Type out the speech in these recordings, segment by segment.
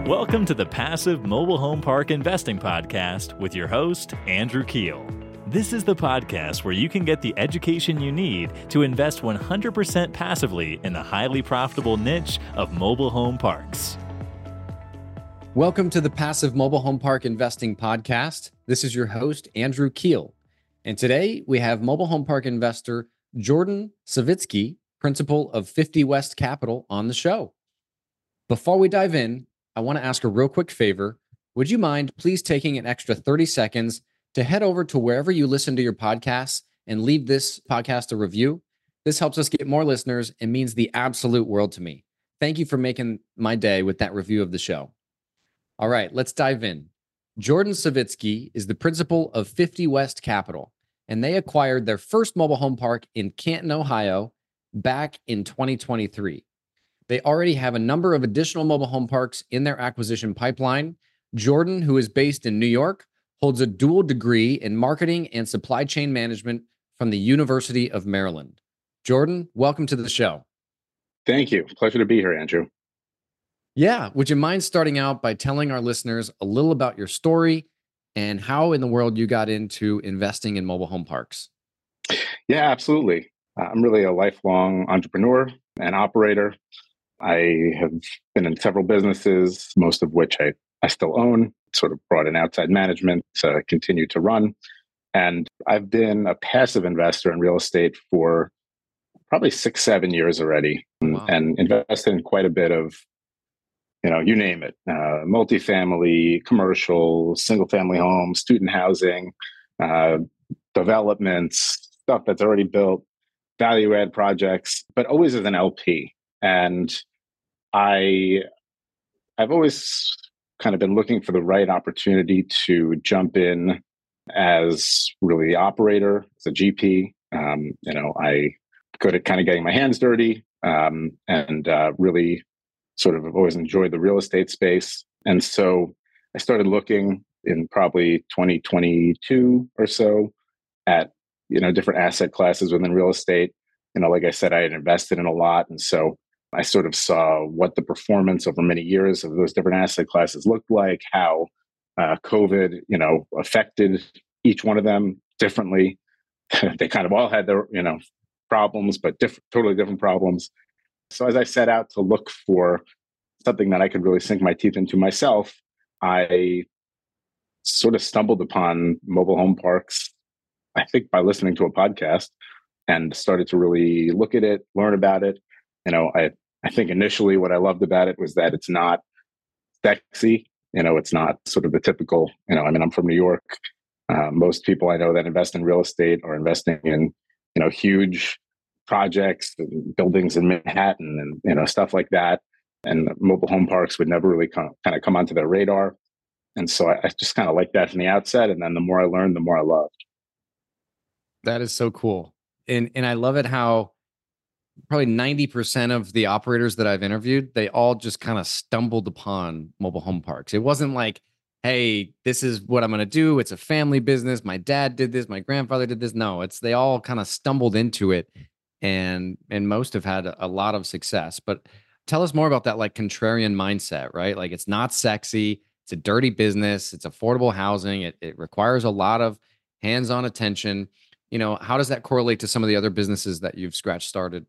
Welcome to the Passive Mobile Home Park Investing Podcast with your host, Andrew Keel. This is the podcast where you can get the education you need to invest 100% passively in the highly profitable niche of mobile home parks. Welcome to the Passive Mobile Home Park Investing Podcast. This is your host, Andrew Keel. And today we have mobile home park investor Jordan Savitsky, principal of 50 West Capital, on the show. Before we dive in, I want to ask a real quick favor. Would you mind please taking an extra 30 seconds to head over to wherever you listen to your podcasts and leave this podcast a review? This helps us get more listeners and means the absolute world to me. Thank you for making my day with that review of the show. All right, let's dive in. Jordan Savitsky is the principal of 50 West Capital, and they acquired their first mobile home park in Canton, Ohio, back in 2023. They already have a number of additional mobile home parks in their acquisition pipeline. Jordan, who is based in New York, holds a dual degree in marketing and supply chain management from the University of Maryland. Jordan, welcome to the show. Thank you. Pleasure to be here, Andrew. Yeah. Would you mind starting out by telling our listeners a little about your story and how in the world you got into investing in mobile home parks? Yeah, absolutely. I'm really a lifelong entrepreneur and operator. I have been in several businesses, most of which I still own, sort of brought in outside management to continue to run. And I've been a passive investor in real estate for probably 6-7 years already. Wow. And invested in quite a bit of, you name it, multifamily, commercial, single family homes, student housing, developments, stuff that's already built, value add projects, but always as an LP. And I've always kind of been looking for the right opportunity to jump in as really the operator, as a GP. I good at kind of getting my hands dirty, and really sort of have always enjoyed the real estate space. And so I started looking in probably 2022 or so at, different asset classes within real estate. Like I said, I had invested in a lot. And so I sort of saw what the performance over many years of those different asset classes looked like, how COVID, affected each one of them differently. They kind of all had their, problems, but totally different problems. So as I set out to look for something that I could really sink my teeth into myself, I sort of stumbled upon mobile home parks, I think by listening to a podcast, and started to really look at it, learn about it. I think initially what I loved about it was that it's not sexy. It's not sort of the typical, I'm from New York. Most people I know that invest in real estate are investing in, huge projects, and buildings in Manhattan and, stuff like that. And mobile home parks would never really kind of come onto their radar. And so I just kind of liked that from the outset. And then the more I learned, the more I loved. That is so cool. And I love it how probably 90% of the operators that I've interviewed, they all just kind of stumbled upon mobile home parks. It wasn't like, hey, this is what I'm going to do. It's a family business. My dad did this. My grandfather did this. No, they all kind of stumbled into it, and most have had a lot of success. But tell us more about that, like, contrarian mindset, right? Like, it's not sexy. It's a dirty business. It's affordable housing. It requires a lot of hands-on attention. How does that correlate to some of the other businesses that you've started?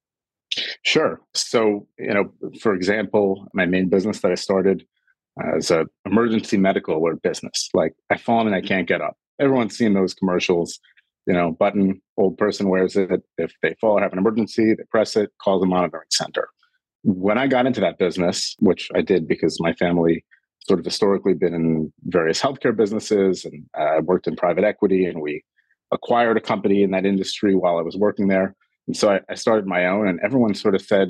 Sure. So, for example, my main business that I started as an emergency medical alert business. Like, I've fallen and I can't get up. Everyone's seen those commercials, button, old person wears it. If they fall or have an emergency, they press it, call the monitoring center. When I got into that business, which I did because my family sort of historically been in various healthcare businesses, and I worked in private equity, and we acquired a company in that industry while I was working there. And so I started my own, and everyone sort of said,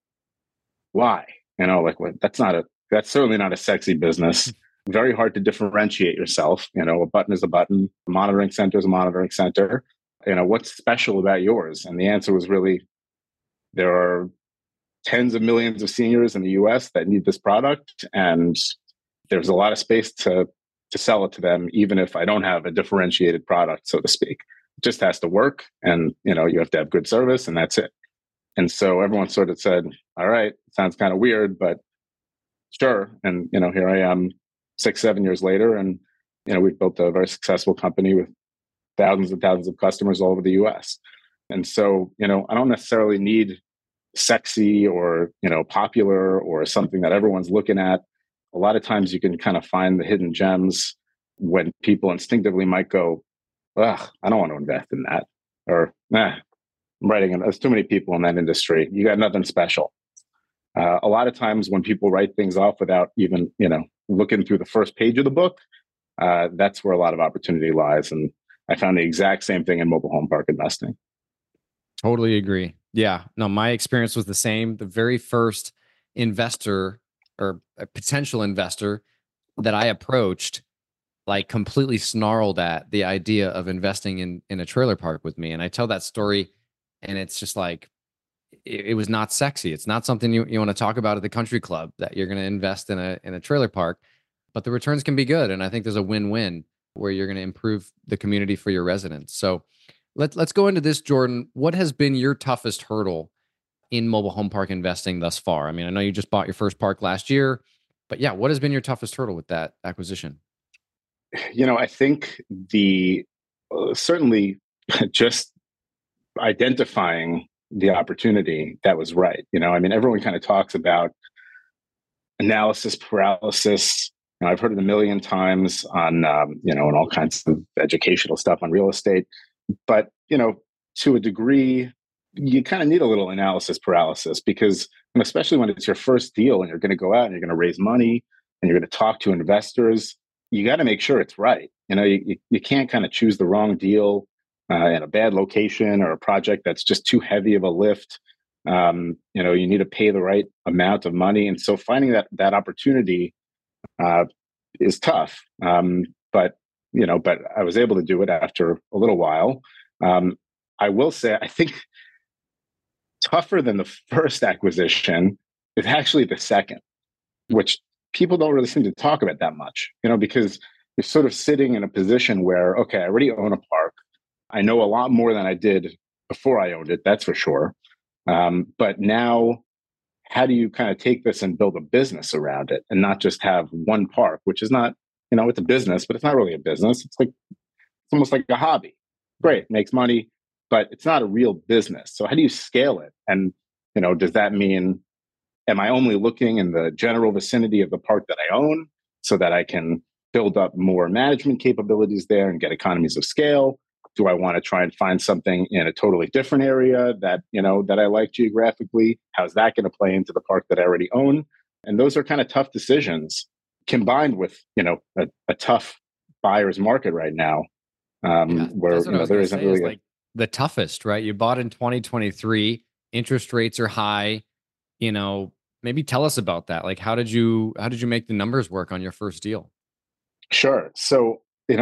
why? That's certainly not a sexy business. Very hard to differentiate yourself. A button is a button. A monitoring center is a monitoring center. What's special about yours? And the answer was really, there are tens of millions of seniors in the US that need this product. And there's a lot of space to sell it to them, even if I don't have a differentiated product, so to speak. It just has to work, and you have to have good service, and that's it. And so everyone sort of said, all right, sounds kind of weird, but sure. And, here I am 6, 7 years later. And, we've built a very successful company with thousands and thousands of customers all over the US. And so, I don't necessarily need sexy or, popular or something that everyone's looking at. A lot of times you can kind of find the hidden gems when people instinctively might go, ugh, I don't want to invest in that. Or, nah, I'm writing, there's too many people in that industry. You got nothing special. A lot of times when people write things off without even, looking through the first page of the book, that's where a lot of opportunity lies. And I found the exact same thing in mobile home park investing. Totally agree. Yeah. No, my experience was the same. The very first investor or a potential investor that I approached, like, completely snarled at the idea of investing in a trailer park with me. And I tell that story, and it's just like, it was not sexy. It's not something you want to talk about at the country club, that you're going to invest in a trailer park, but the returns can be good. And I think there's a win-win where you're going to improve the community for your residents. So let's go into this, Jordan. What has been your toughest hurdle in mobile home park investing thus far? I mean, I know you just bought your first park last year, but yeah, what has been your toughest hurdle with that acquisition? I think certainly just identifying the opportunity that was right. Everyone kind of talks about analysis paralysis. I've heard it a million times on, and all kinds of educational stuff on real estate. But, to a degree, you kind of need a little analysis paralysis because, especially when it's your first deal and you're going to go out and you're going to raise money and you're going to talk to investors, you got to make sure it's right. You can't kind of choose the wrong deal in a bad location or a project that's just too heavy of a lift. You need to pay the right amount of money. And so finding that opportunity is tough. But I was able to do it after a little while. I will say, I think tougher than the first acquisition is actually the second, which people don't really seem to talk about that much, because you're sort of sitting in a position where, okay, I already own a park. I know a lot more than I did before I owned it, that's for sure. But now, how do you kind of take this and build a business around it and not just have one park, which is not, it's a business, but it's not really a business. It's almost like a hobby. Great, makes money, but it's not a real business. So how do you scale it? And, does that mean, am I only looking in the general vicinity of the park that I own so that I can build up more management capabilities there and get economies of scale? Do I want to try and find something in a totally different area that I like geographically? How's that going to play into the park that I already own? And those are kind of tough decisions combined with, a tough buyer's market right now, where there isn't really like the toughest, right? You bought in 2023, interest rates are high. Maybe tell us about that. Like, how did you make the numbers work on your first deal? Sure. So,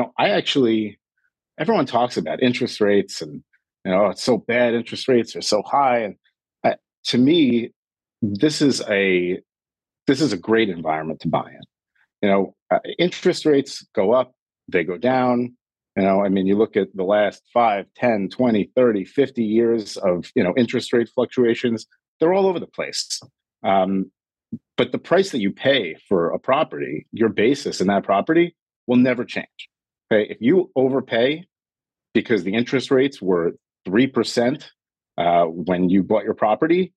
everyone talks about interest rates and, it's so bad. Interest rates are so high. And to me, this is a great environment to buy in. Interest rates go up, they go down. You look at the last 5, 10, 20, 30, 50 years of, interest rate fluctuations, they're all over the place. But the price that you pay for a property, your basis in that property will never change. Okay? If you overpay because the interest rates were 3% when you bought your property,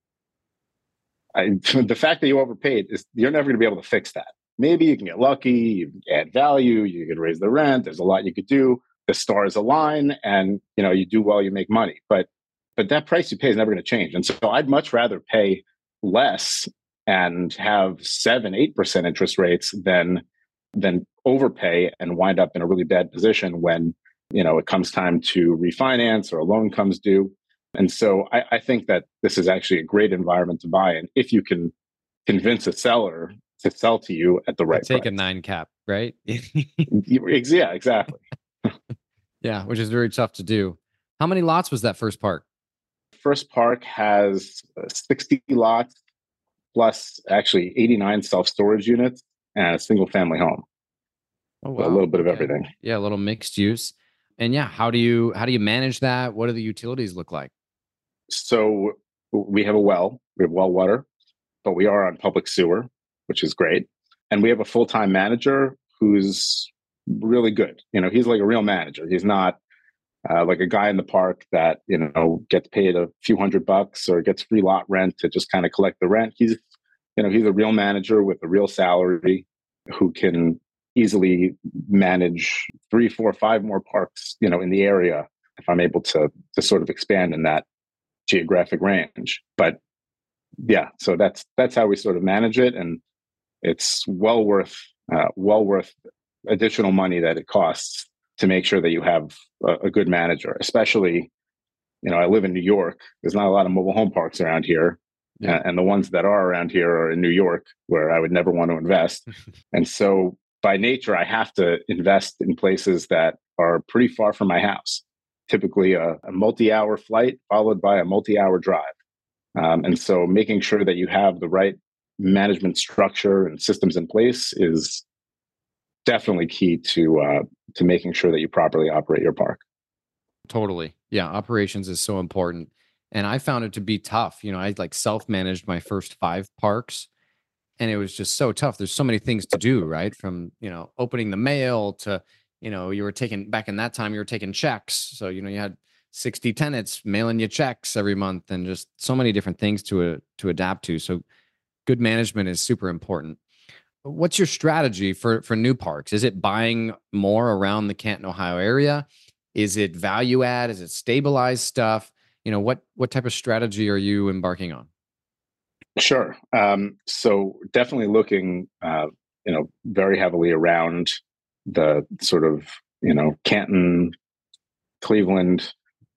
the fact that you overpaid is you're never going to be able to fix that. Maybe you can get lucky, you can add value, you can raise the rent. There's a lot you could do. The stars align, and you do well, you make money. But that price you pay is never going to change. And so I'd much rather pay less and have 7-8% interest rates than overpay and wind up in a really bad position when it comes time to refinance or a loan comes due. And so I think that this is actually a great environment to buy in if you can convince a seller to sell to you at the right price. Take a 9 cap, right? Yeah, exactly. Yeah, which is very tough to do. How many lots was that first park? First park has 60 lots plus actually 89 self-storage units and a single family home. Oh, wow. So a little bit of everything. Yeah, a little mixed use. And yeah, how do you manage that? What do the utilities look like? So we have a well. We have well water, but we are on public sewer. which is great. And we have a full-time manager who's really good. He's like a real manager. He's not like a guy in the park that, gets paid a few $100 or gets free lot rent to just kind of collect the rent. He's a real manager with a real salary who can easily manage 3, 4, 5 more parks, in the area if I'm able to sort of expand in that geographic range. But yeah, so that's how we sort of manage it, and it's well worth additional money that it costs to make sure that you have a good manager. Especially, I live in New York. There's not a lot of mobile home parks around here. Yeah. And the ones that are around here are in New York, where I would never want to invest. And so by nature, I have to invest in places that are pretty far from my house, typically a multi-hour flight followed by a multi-hour drive. And so making sure that you have the right management structure and systems in place is definitely key to making sure that you properly operate your park. Totally. Yeah. Operations is so important. And I found it to be tough. I like self-managed my first 5 parks, and it was just so tough. There's so many things to do, right? From, opening the mail to, you were taking, back in that time, you were taking checks. So, you had 60 tenants mailing you checks every month, and just so many different things to adapt to. So good management is super important. What's your strategy for new parks? Is it buying more around the Canton, Ohio area? Is it value add? Is it stabilized stuff? What type of strategy are you embarking on? Sure. So definitely looking, very heavily around the sort of, Canton, Cleveland,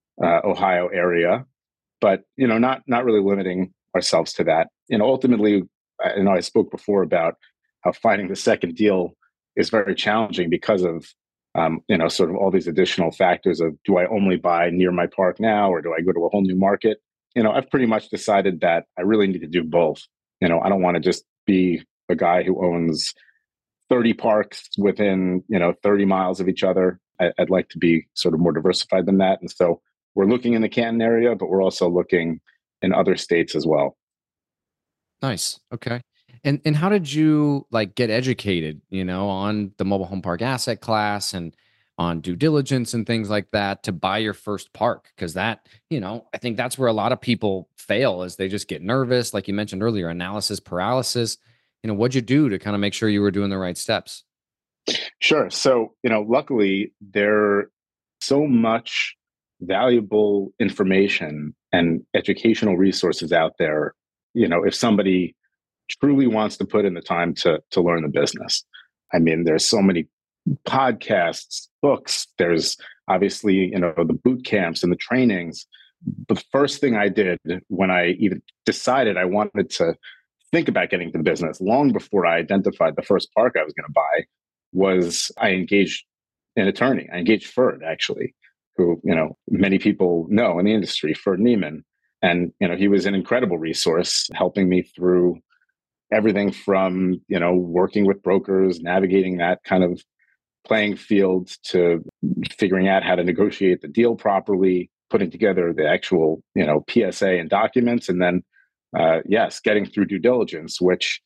Ohio area, but, not really limiting ourselves to that. Ultimately, I spoke before about how finding the second deal is very challenging because of, sort of all these additional factors of, do I only buy near my park now, or do I go to a whole new market? I've pretty much decided that I really need to do both. I don't want to just be a guy who owns 30 parks within, 30 miles of each other. I'd like to be sort of more diversified than that. And so we're looking in the Canton area, but we're also looking in other states as well. Nice. Okay. And how did you get educated, on the mobile home park asset class and on due diligence and things like that to buy your first park? Because that, I think that's where a lot of people fail, is they just get nervous. Like you mentioned earlier, analysis paralysis. What'd you do to kind of make sure you were doing the right steps? Sure. So, luckily there's so much valuable information and educational resources out there. If somebody truly wants to put in the time to learn the business. I mean, there's so many podcasts, books. There's obviously, the boot camps and the trainings. The first thing I did when I even decided I wanted to think about getting into the business, long before I identified the first park I was going to buy, was I engaged an attorney. I engaged Ferd, actually, who, many people know in the industry, Ferd Neiman. And, he was an incredible resource, helping me through everything from, working with brokers, navigating that kind of playing field, to figuring out how to negotiate the deal properly, putting together the actual, PSA and documents, and then, yes, getting through due diligence, which,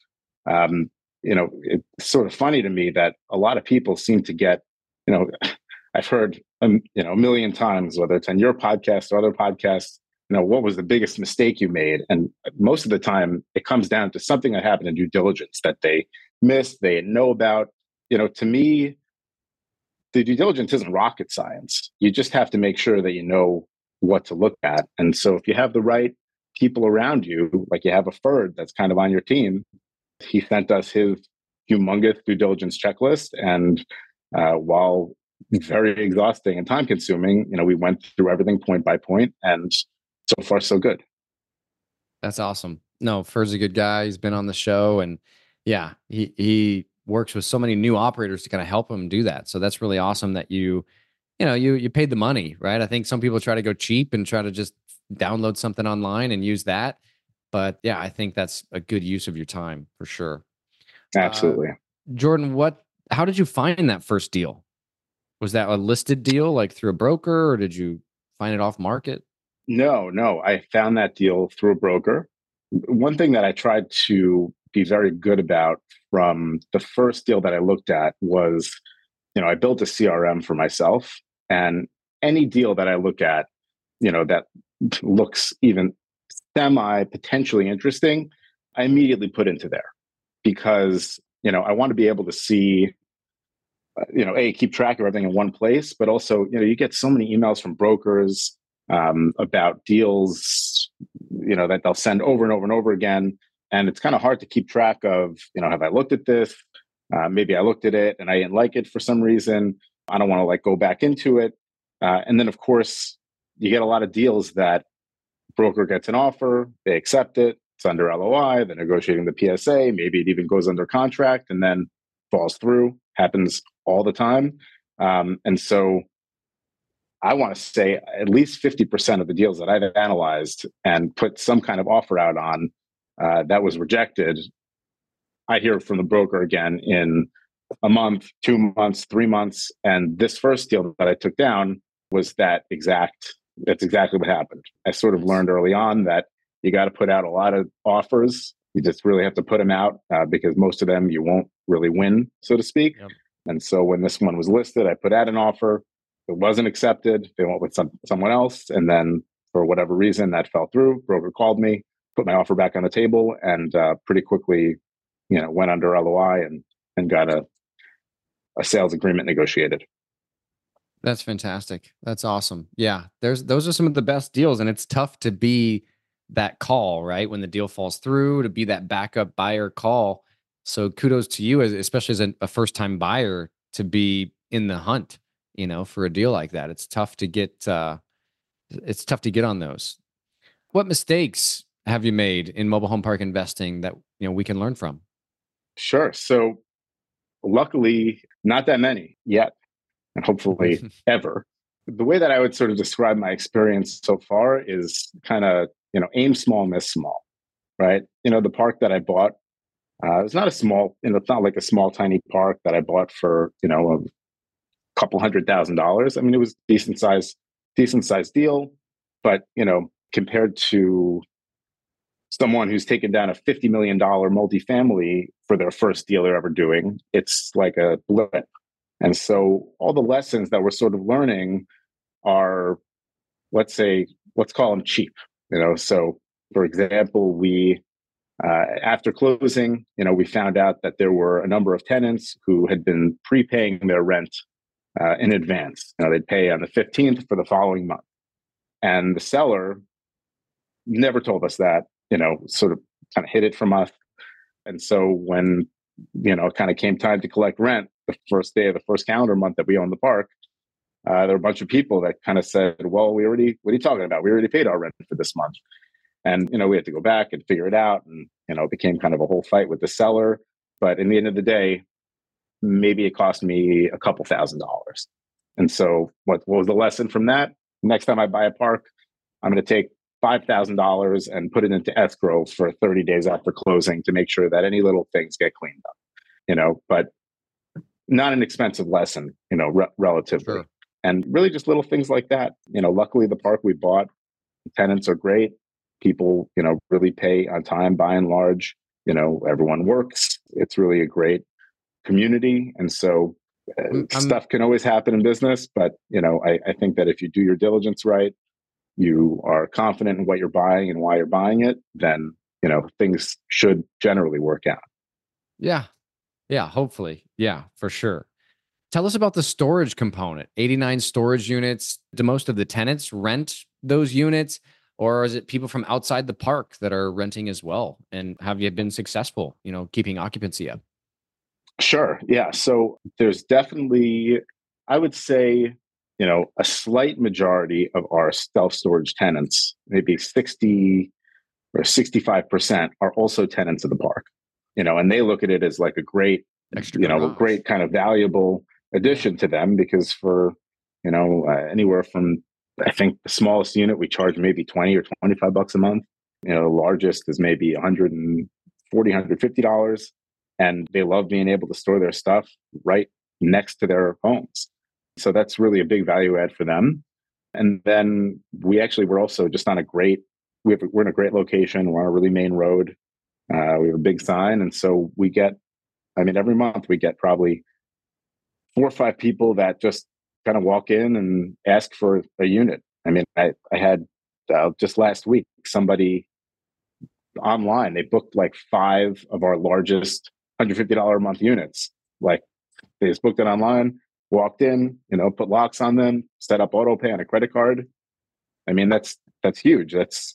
it's sort of funny to me that a lot of people seem to get, I've heard, a million times, whether it's on your podcast or other podcasts, what was the biggest mistake you made? And most of the time it comes down to something that happened in due diligence that they missed, they didn't know about. To me, the due diligence isn't rocket science. You just have to make sure that you know what to look at. And so if you have the right people around you, like you have a Ferd that's kind of on your team, he sent us his humongous due diligence checklist. And while very exhausting and time consuming, we went through everything point by point, and so far so good. That's awesome. No, Ferd's a good guy. He's been on the show, and yeah, he works with so many new operators to kind of help him do that. So that's really awesome that you paid the money, right? I think some people try to go cheap and try to just download something online and use that. But yeah, I think that's a good use of your time for sure. Absolutely. Jordan, how did you find that first deal? Was that a listed deal, like through a broker, or did you find it off market? No. I found that deal through a broker. One thing that I tried to be very good about from the first deal that I looked at was, I built a CRM for myself, and any deal that I look at, that looks even semi potentially interesting, I immediately put into there because, I want to be able to see, keep track of everything in one place, but also, you get so many emails from brokers about deals, that they'll send over and over and over again. And it's kind of hard to keep track of, have I looked at this? Maybe I looked at it and I didn't like it for some reason. I don't want to go back into it. And then, of course, you get a lot of deals that broker gets an offer, they accept it, it's under LOI, they're negotiating the PSA, maybe it even goes under contract and then falls through. Happens all the time. And so I want to say at least 50% of the deals that I've analyzed and put some kind of offer out on that was rejected, I hear from the broker again in a month, 2 months, 3 months. And this first deal that I took down was that's exactly what happened. I sort of learned early on that you got to put out a lot of offers. You just really have to put them out because most of them you won't really win, so to speak. Yep. And so when this one was listed, I put out an offer. It wasn't accepted. They went with someone else. And then for whatever reason, that fell through. Broker called me, put my offer back on the table, and pretty quickly, went under LOI and got a sales agreement negotiated. That's fantastic. That's awesome. Yeah, those are some of the best deals, and it's tough to be that call, right? When the deal falls through, to be that backup buyer call. So kudos to you, especially as a first-time buyer, to be in the hunt, for a deal like that. It's tough to get. It's tough to get on those. What mistakes have you made in mobile home park investing that we can learn from? Sure. So, luckily, not that many yet, and hopefully ever. The way that I would sort of describe my experience so far is kind of, aim small, miss small, right? The park that I bought, it's not a small, it's not like a small, tiny park that I bought for, a couple $100,000. I mean, it was decent size deal, but, compared to someone who's taken down a $50 million multifamily for their first deal they're ever doing, it's like a blip. And so all the lessons that we're sort of learning are, let's call them cheap. So for example, we, after closing, we found out that there were a number of tenants who had been prepaying their rent in advance. They'd pay on the 15th for the following month. And the seller never told us that, sort of kind of hid it from us. And so when, it kind of came time to collect rent, the first day of the first calendar month that we owned the park, there were a bunch of people that kind of said, well, what are you talking about? We already paid our rent for this month. And, we had to go back and figure it out. And, it became kind of a whole fight with the seller. But in the end of the day, maybe it cost me a couple $1,000s. And so what was the lesson from that? Next time I buy a park, I'm going to take $5,000 and put it into escrow for 30 days after closing to make sure that any little things get cleaned up, but not an expensive lesson, relatively. Sure. And really just little things like that. Luckily the park we bought, the tenants are great. People, really pay on time by and large. Everyone works. It's really a great community. And so stuff can always happen in business, but, I think that if you do your diligence right, you are confident in what you're buying and why you're buying it, then, things should generally work out. Yeah. Yeah. Hopefully. Yeah, for sure. Tell us about the storage component. 89 storage units. Do most of the tenants rent those units, or is it people from outside the park that are renting as well? And have you been successful, keeping occupancy up? Sure. Yeah. So there's definitely, I would say, a slight majority of our self-storage tenants, maybe 60 or 65%, are also tenants of the park, and they look at it as like a great, a great kind of valuable addition to them, because for, anywhere from, I think the smallest unit we charge maybe 20 or $25 a month. The largest is maybe $140, $150. And they love being able to store their stuff right next to their homes. So that's really a big value add for them. And then we're also just on we're in a great location. We're on a really main road. We have a big sign. And so every month we get probably 4 or 5 people that just kind of walk in and ask for a unit. I had just last week, somebody online, they booked like 5 of our largest $150 a month units. Like they just booked it online, walked in, put locks on them, set up auto pay on a credit card. That's huge. That's,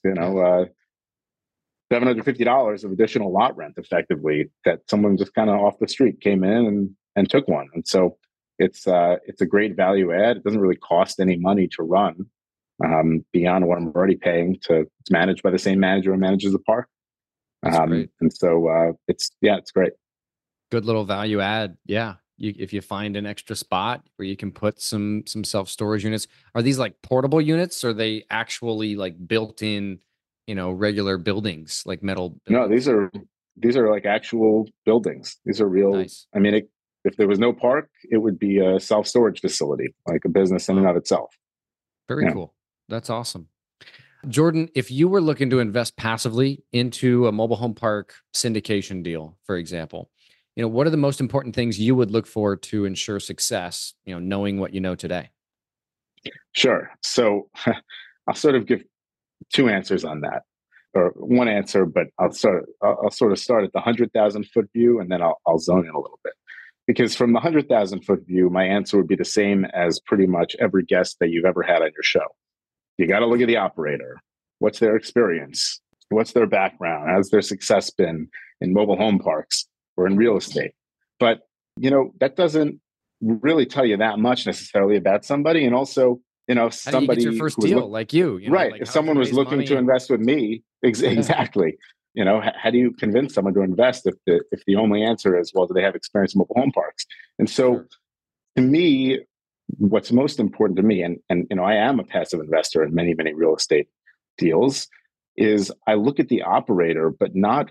$750 of additional lot rent effectively that someone just kind of off the street came in and took one. And so it's a great value add. It doesn't really cost any money to run beyond what I'm already paying it's managed by the same manager who manages the park. Great. And so it's great. Good little value add. Yeah. If you find an extra spot where you can put some self-storage units, are these like portable units? Or are they actually like built in, regular buildings, like metal buildings? No, these are like actual buildings. These are real. Nice. If there was no park, it would be a self-storage facility, like a business in and of itself. Very cool. That's awesome. Jordan, if you were looking to invest passively into a mobile home park syndication deal, for example, what are the most important things you would look for to ensure success, knowing what you know today? Sure. So I'll sort of give 2 answers on that, or one answer, but I'll sort of start at the 100,000 foot view, and then I'll zone in a little bit. Because from the 100,000 foot view, my answer would be the same as pretty much every guest that you've ever had on your show. You got to look at the operator. What's their experience? What's their background? How's their success been in mobile home parks or in real estate? But, that doesn't really tell you that much necessarily about somebody. And also, if somebody, how do you get your first deal like you? Right. Like if someone was looking to invest with me, exactly. How do you convince someone to invest if the only answer is, well, do they have experience in mobile home parks? And so to me, what's most important to me, and I am a passive investor in many, many real estate deals, is I look at the operator, but not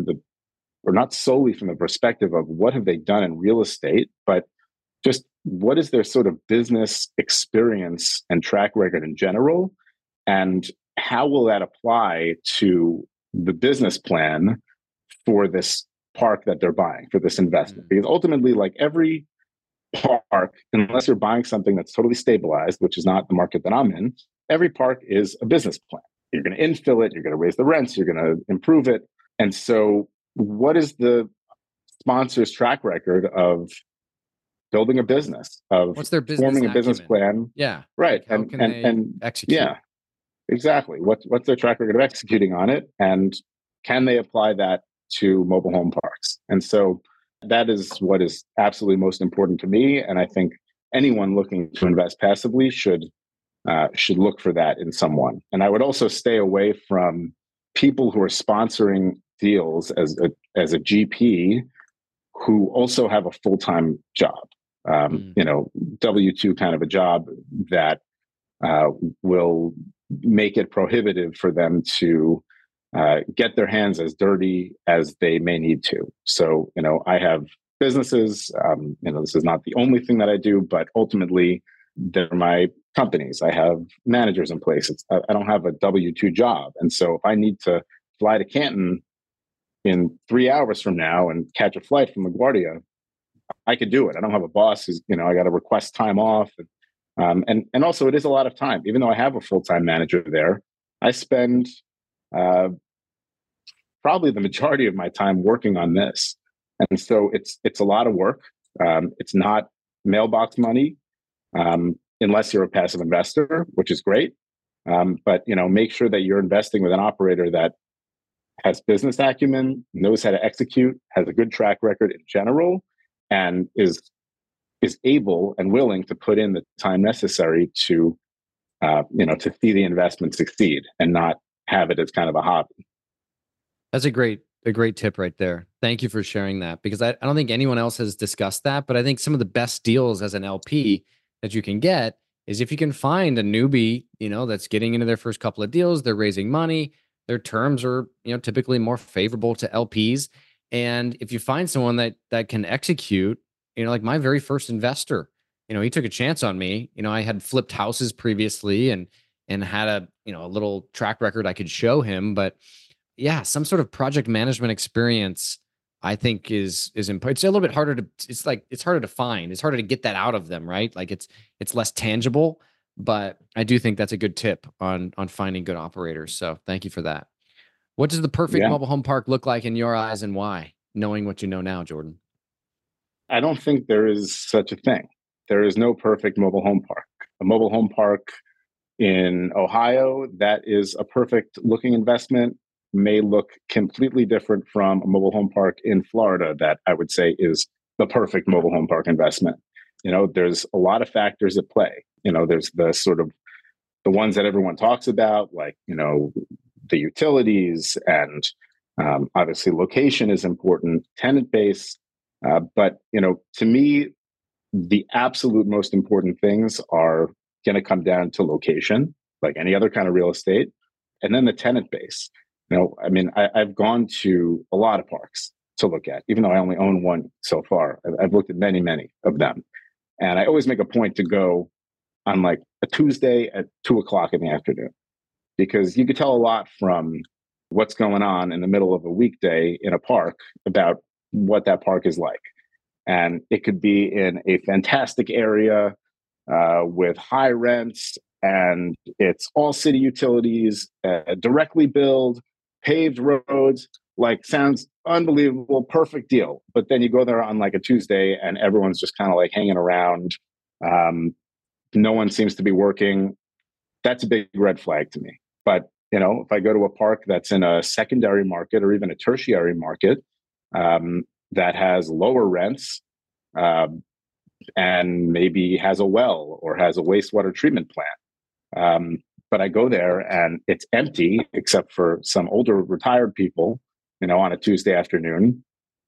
solely from the perspective of what have they done in real estate, but just what is their sort of business experience and track record in general, and how will that apply to the business plan for this park that they're buying, for this investment? Because ultimately, like every park, unless you're buying something that's totally stabilized, which is not the market that I'm in, every park is a business plan. You're going to infill it, you're going to raise the rents, you're going to improve it. And so what is the sponsor's track record of building a business, of what's their business forming a acumen? business plan? Yeah. Right. Like how can they execute? Yeah, exactly. What's their track record of executing on it? And can they apply that to mobile home parks? And so that is what is absolutely most important to me. And I think anyone looking to invest passively should look for that in someone. And I would also stay away from people who are sponsoring deals as a GP who also have a full-time job, W-2 kind of a job that will make it prohibitive for them to get their hands as dirty as they may need to. So, I have businesses, this is not the only thing that I do, but ultimately they're my companies. I have managers in place. I don't have a W-2 job. And so if I need to fly to Canton in 3 hours from now and catch a flight from LaGuardia, I could do it. I don't have a boss who's, I got to request time off. And also it is a lot of time. Even though I have a full-time manager there, I spend probably the majority of my time working on this. And so it's a lot of work. It's not mailbox money, unless you're a passive investor, which is great. But make sure that you're investing with an operator that has business acumen, knows how to execute, has a good track record in general, and is able and willing to put in the time necessary to see the investment succeed and not have it as kind of a hobby. That's a great tip right there. Thank you for sharing that, because I don't think anyone else has discussed that, but I think some of the best deals as an LP that you can get is if you can find a newbie, that's getting into their first couple of deals, they're raising money, their terms are, typically more favorable to LPs. And if you find someone that can execute, like my very first investor, he took a chance on me. I had flipped houses previously and had a little track record I could show him, but yeah, some sort of project management experience, I think is important. It's a little bit harder to, it's harder to find. It's harder to get that out of them, right? Like it's less tangible, but I do think that's a good tip on finding good operators. So thank you for that. What does the perfect Yeah. mobile home park look like in your eyes, and why? Knowing what you know now, Jordan. I don't think there is such a thing. There is no perfect mobile home park. A mobile home park in Ohio that is a perfect looking investment may look completely different from a mobile home park in Florida that I would say is the perfect mobile home park investment. There's a lot of factors at play. There's the sort of the ones that everyone talks about, like, the utilities and obviously location is important, tenant base. But, to me, the absolute most important things are going to come down to location, like any other kind of real estate, and then the tenant base. I mean, I've gone to a lot of parks to look at, even though I only own one so far. I've looked at many, many of them. And I always make a point to go on like a Tuesday at 2:00 in the afternoon, because you could tell a lot from what's going on in the middle of a weekday in a park about what that park is like. And it could be in a fantastic area with high rents, and it's all city utilities, directly billed, paved roads, like sounds unbelievable, perfect deal. But then you go there on like a Tuesday and everyone's just kind of like hanging around. No one seems to be working. That's a big red flag to me. But, if I go to a park that's in a secondary market or even a tertiary market that has lower rents, and maybe has a well or has a wastewater treatment plant. But I go there and it's empty except for some older retired people, on a Tuesday afternoon.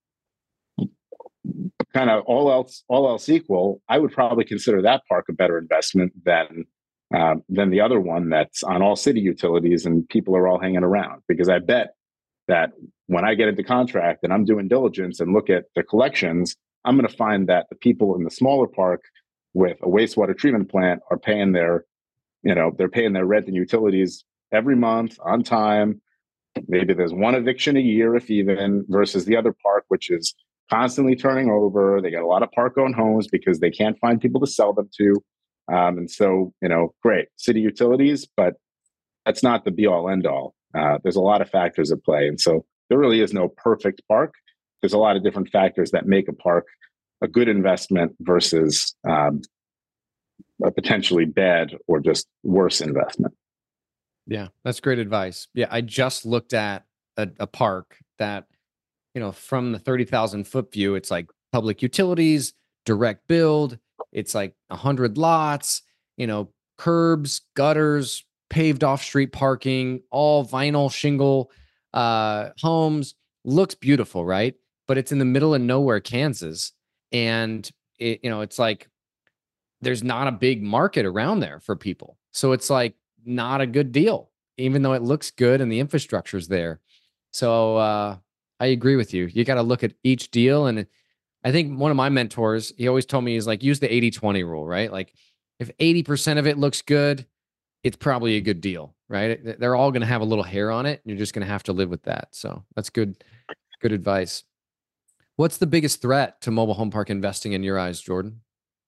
Kind of all else equal, I would probably consider that park a better investment than the other one that's on all city utilities and people are all hanging around. Because I bet that when I get into contract and I'm doing diligence and look at the collections, I'm going to find that the people in the smaller park with a wastewater treatment plant are paying they're paying their rent and utilities every month on time. Maybe there's one eviction a year, if even, versus the other park, which is constantly turning over. They got a lot of park-owned homes because they can't find people to sell them to. And so, great city utilities, but that's not the be-all, end-all. There's a lot of factors at play. And so there really is no perfect park. There's a lot of different factors that make a park a good investment versus a potentially bad or just worse investment. Yeah, that's great advice. Yeah, I just looked at a park that, from the 30,000-foot view, it's like public utilities, direct build. It's like 100 lots, curbs, gutters, paved off-street parking, all vinyl shingle homes. Looks beautiful, right? But it's in the middle of nowhere, Kansas. And it's like there's not a big market around there for people. So it's like not a good deal, even though it looks good and the infrastructure's there. So I agree with you. You got to look at each deal. And I think one of my mentors, he always told me, is like, use the 80-20 rule, right? Like if 80% of it looks good, it's probably a good deal, right? They're all going to have a little hair on it. And you're just going to have to live with that. So that's good advice. What's the biggest threat to mobile home park investing in your eyes, Jordan?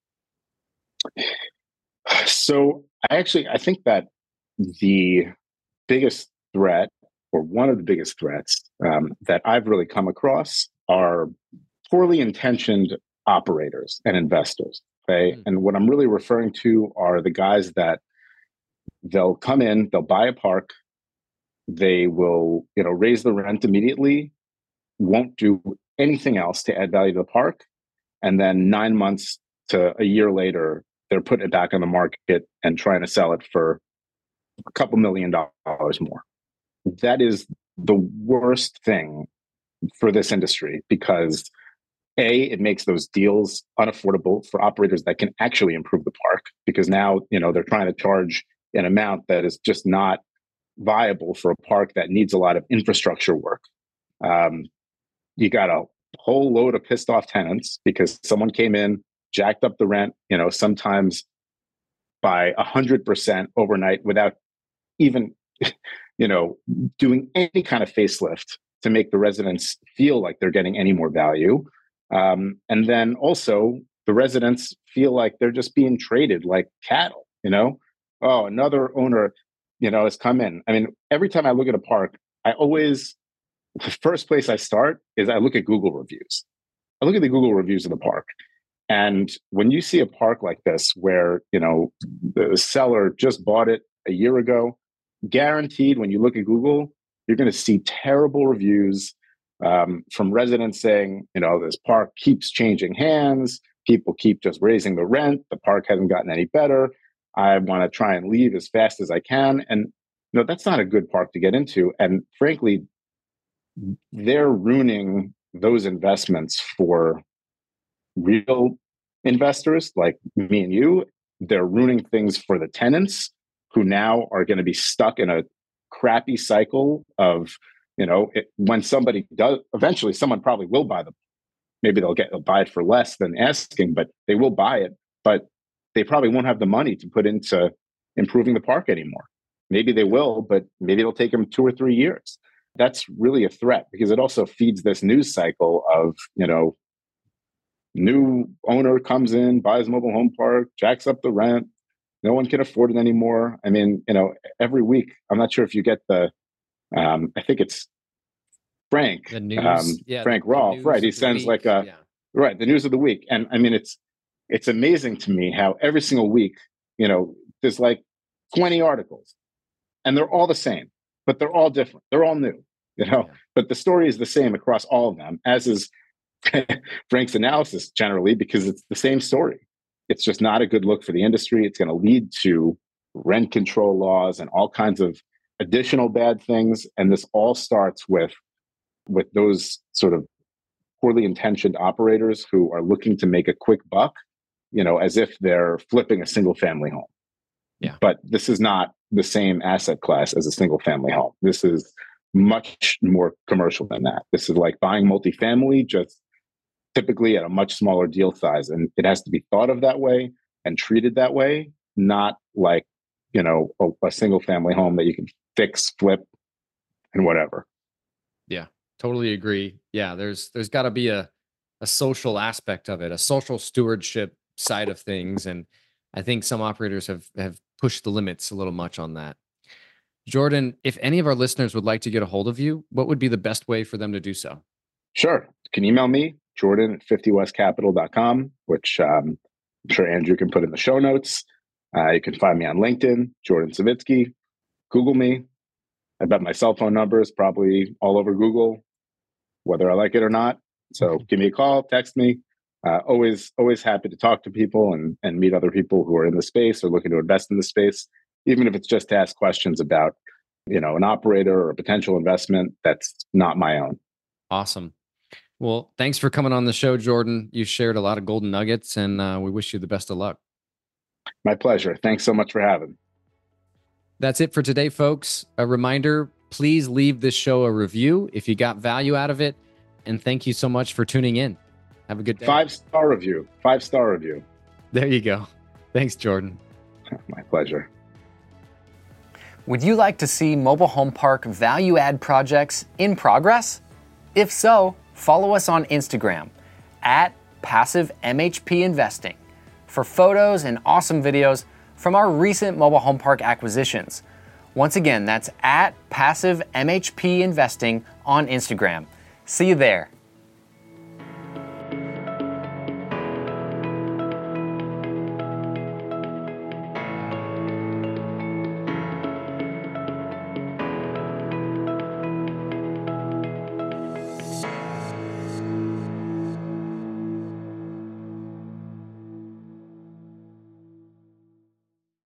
So I think that the biggest threat, or one of the biggest threats that I've really come across, are poorly intentioned operators and investors. Okay. And what I'm really referring to are the guys that they'll come in, they'll buy a park, they will, raise the rent immediately, won't do anything else to add value to the park. And then 9 months to a year later, they're putting it back on the market and trying to sell it for a couple $1 million more. That is the worst thing for this industry, because it makes those deals unaffordable for operators that can actually improve the park, because now, they're trying to charge an amount that is just not viable for a park that needs a lot of infrastructure work. You got a whole load of pissed off tenants because someone came in, jacked up the rent, sometimes by 100% overnight without even, doing any kind of facelift to make the residents feel like they're getting any more value. And then also the residents feel like they're just being traded like cattle, Oh, another owner, has come in. I mean, every time I look at a park, the first place I start is I look at Google reviews. I look at the Google reviews of the park. And when you see a park like this, where, the seller just bought it a year ago, guaranteed when you look at Google, you're going to see terrible reviews from residents saying, this park keeps changing hands. People keep just raising the rent. The park hasn't gotten any better. I want to try and leave as fast as I can. And, that's not a good park to get into. And frankly, they're ruining those investments for real investors like me and you. They're ruining things for the tenants who now are going to be stuck in a crappy cycle of, when somebody does, eventually someone probably will buy them. Maybe they'll buy it for less than asking, but they will buy it. But they probably won't have the money to put into improving the park anymore. Maybe they will, but maybe it'll take them 2 or 3 years. That's really a threat because it also feeds this news cycle of, new owner comes in, buys mobile home park, jacks up the rent. No one can afford it anymore. I mean, every week, I'm not sure if you get I think it's Frank, the news, Frank Rolfe, right? He sends right, the news of the week. And I mean, it's amazing to me how every single week, there's like 20 articles and they're all the same, but they're all different. They're all new, but the story is the same across all of them, as is Frank's analysis generally, because it's the same story. It's just not a good look for the industry. It's going to lead to rent control laws and all kinds of additional bad things. And this all starts with those sort of poorly intentioned operators who are looking to make a quick buck, as if they're flipping a single family home. Yeah. But this is not the same asset class as a single family home. This is much more commercial than that. This is like buying multifamily, just typically at a much smaller deal size. And it has to be thought of that way and treated that way, not like, a single family home that you can fix, flip, and whatever. Yeah, totally agree. Yeah, there's got to be a social aspect of it, a social stewardship side of things. And I think some operators have pushed the limits a little much on that. Jordan, if any of our listeners would like to get a hold of you, what would be the best way for them to do so? Sure. You can email me, jordan@50westcapital.com, which I'm sure Andrew can put in the show notes. You can find me on LinkedIn, Jordan Savitsky. Google me. I bet my cell phone number is probably all over Google, whether I like it or not. So give me a call, text me. Always happy to talk to people and meet other people who are in the space or looking to invest in the space, even if it's just to ask questions about, an operator or a potential investment that's not my own. Awesome. Well, thanks for coming on the show, Jordan. You shared a lot of golden nuggets, and we wish you the best of luck. My pleasure. Thanks so much for having me. That's it for today, folks. A reminder, please leave this show a review if you got value out of it. And thank you so much for tuning in. Have a good day. 5-star review. 5-star review. There you go. Thanks, Jordan. My pleasure. Would you like to see mobile home park value add projects in progress? If so, follow us on Instagram @PassiveMHPinvesting for photos and awesome videos from our recent mobile home park acquisitions. Once again, that's @PassiveMHPinvesting on Instagram. See you there.